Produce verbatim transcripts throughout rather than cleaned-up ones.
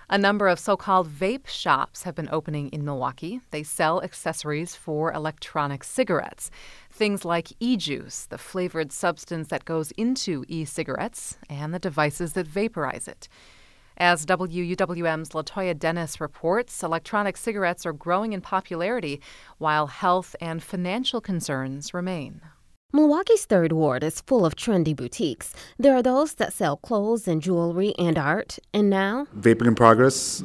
A number of so-called vape shops have been opening in Milwaukee. They sell accessories for electronic cigarettes. Things like e-juice, the flavored substance that goes into e-cigarettes, and the devices that vaporize it. As W U W M's Latoya Dennis reports, electronic cigarettes are growing in popularity while health and financial concerns remain. Milwaukee's Third Ward is full of trendy boutiques. There are those that sell clothes and jewelry and art. And now, Vaping in Progress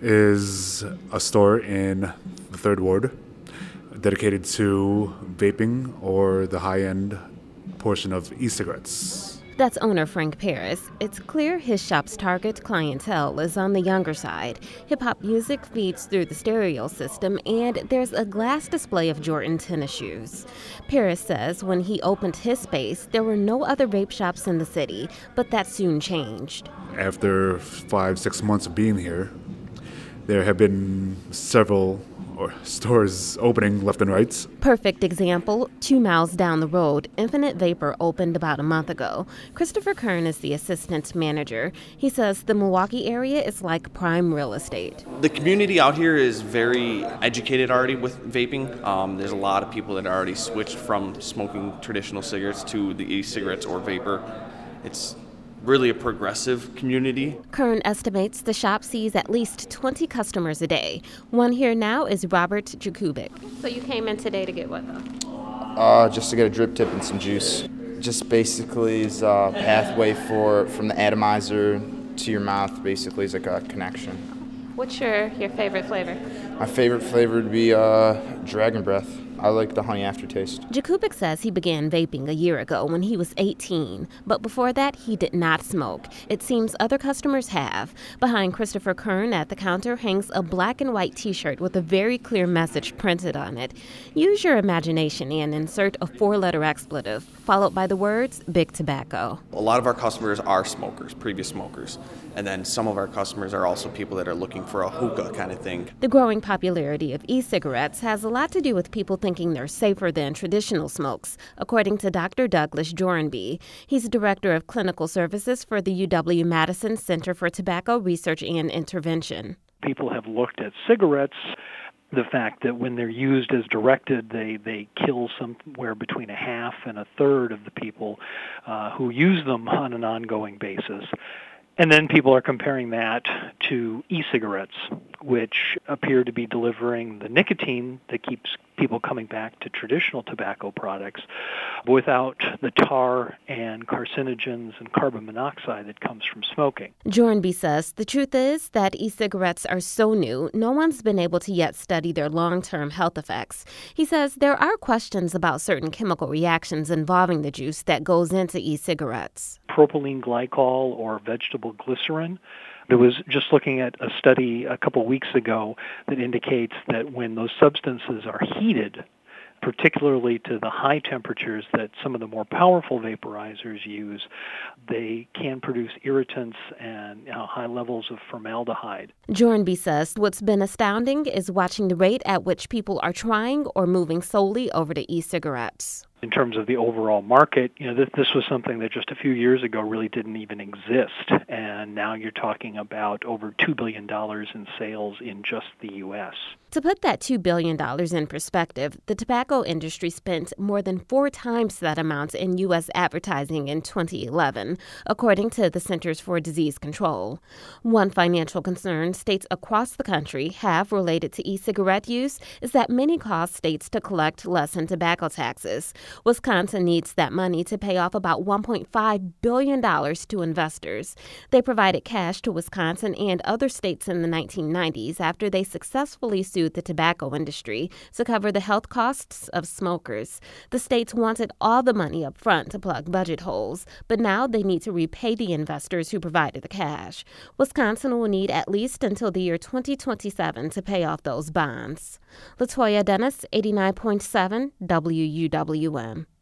is a store in the Third Ward dedicated to vaping or the high-end portion of e-cigarettes. That's owner Frank Paris. It's clear his shop's target clientele is on the younger side. Hip-hop music feeds through the stereo system, and there's a glass display of Jordan tennis shoes. Paris says when he opened his space, there were no other vape shops in the city, but that soon changed. After five, six months of being here, there have been several or stores opening left and right. Perfect example, two miles down the road, Infinite Vapor opened about a month ago. Christopher Kern is the assistant manager. He says the Milwaukee area is like prime real estate. The community out here is very educated already with vaping. Um, there's a lot of people that are already switched from smoking traditional cigarettes to the e-cigarettes or vapor. It's really a progressive community. Kern estimates the shop sees at least twenty customers a day. One here now is Robert Jakubik. So you came in today to get what, though? Uh, just to get a drip tip and some juice. Just basically is a pathway for from the atomizer to your mouth, basically is like a connection. What's your, your favorite flavor? My favorite flavor would be uh, Dragon Breath. I like the honey aftertaste. Jakubik says he began vaping a year ago when he was eighteen, but before that he did not smoke. It seems other customers have. Behind Christopher Kern at the counter hangs a black and white t-shirt with a very clear message printed on it. Use your imagination and insert a four-letter expletive, followed by the words, Big Tobacco. A lot of our customers are smokers, previous smokers, and then some of our customers are also people that are looking for a hookah kind of thing. The growing popularity of e-cigarettes has a lot to do with people thinking they're safer than traditional smokes, according to Doctor Douglas Joranby. He's director of clinical services for the U W-Madison Center for Tobacco Research and Intervention. People have looked at cigarettes, the fact that when they're used as directed, they, they kill somewhere between a half and a third of the people uh, who use them on an ongoing basis. And then people are comparing that to e-cigarettes, which appear to be delivering the nicotine that keeps people coming back to traditional tobacco products without the tar and carcinogens and carbon monoxide that comes from smoking. Joranby says the truth is that e-cigarettes are so new, no one's been able to yet study their long-term health effects. He says there are questions about certain chemical reactions involving the juice that goes into e-cigarettes. Propylene glycol or vegetable glycerin. There was just looking at a study a couple weeks ago that indicates that when those substances are heated, particularly to the high temperatures that some of the more powerful vaporizers use, they can produce irritants and you know, high levels of formaldehyde. Joranby says what's been astounding is watching the rate at which people are trying or moving solely over to e-cigarettes. In terms of the overall market, you know, this, this was something that just a few years ago really didn't even exist, and now you're talking about over two billion dollars in sales in just the U S. To put that two billion dollars in perspective, the tobacco industry spent more than four times that amount in U S advertising in twenty eleven, according to the Centers for Disease Control. One financial concern states across the country have related to e-cigarette use is that many cause states to collect less in tobacco taxes. Wisconsin needs that money to pay off about one point five billion dollars to investors. They provided cash to Wisconsin and other states in the nineteen nineties after they successfully sued the tobacco industry to cover the health costs of smokers. The states wanted all the money up front to plug budget holes, but now they need to repay the investors who provided the cash. Wisconsin will need at least until the year twenty twenty-seven to pay off those bonds. Latoya Dennis, eighty-nine point seven W U W M.